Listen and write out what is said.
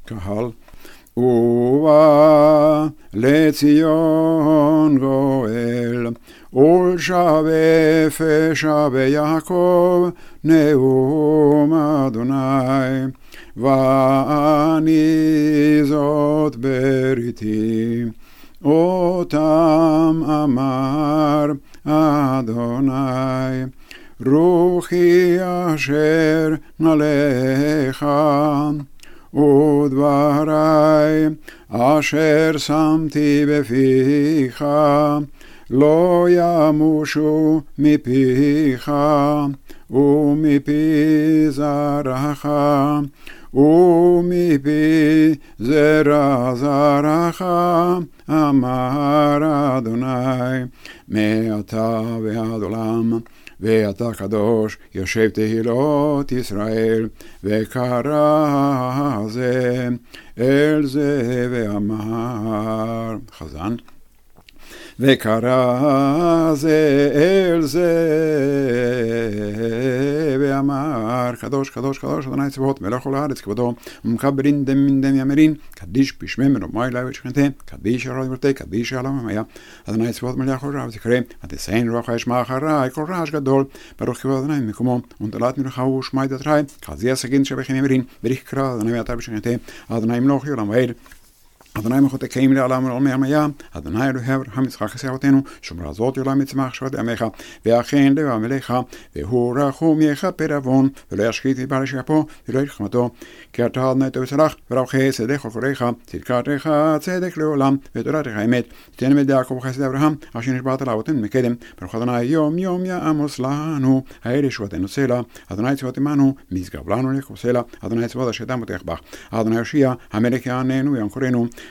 קהל. ובא לציון גואל, ולשווה פשע ביעקב, נאום אדוני. ואני זאת בריתי, אותם אמר אדוני. רוחי אשר נעליך, ודברי אשר שמתי בפיך, לא ימושו מפיך ומפי זרעך ומפי זרע זרעך, אמר אדוני, מעתה ועד עולם. ואתה קדוש, יושב תהילות ישראל, וקרא זה אל זה ואמר. חזן. וקרא זה אל זה ואמר, קדוש קדוש קדוש אדוני צבאות מלך כל הארץ כבודו, ומקברין דם מן דם ימרין, קדיש בשמי מרומי אלי ושכנתם, קדיש הרעי ורתי, קדיש העולם המיה, אדוני צבאות מלך כל רב זכרם, ותסיין רוח הישמע אחרי כל רעש גדול, ברוך כבוד אדוני מקומו, ונטלת מלכה ושמי דתרי, חזי הסגין שבכם ימרין, בריך קרא אדוני ואתה בשכנתם, אדוני מלוך יעולם ועד. אדוני מחותקאים לעולם ולעולמי עמיה, אדוני אלוהי אברהם יצחק יסעותינו, שומרה זאת עולם יצמח שפת עמך, ואכן לב המלך, והוא רחום יכפר עוון, ולא ישחית את בעל שפו, ולא ישחמתו, כי אתה אדוני טוב וצלח, ורב חסד לכל חוריך, צדקתך צדק לעולם, ותורתך אמת, תן את יעקב חסד אברהם, אשר נשבעת לאבותינו מקדם, ברוך אדוני יום יום יעמוס לנו, האלה שבותנו סלע, אדוני צבאות עמנו, משגב לנו לכו סלע, אדוני צבאות אשר תמותך בך, אדוני יושיע, המלך יעננו וינקורנו,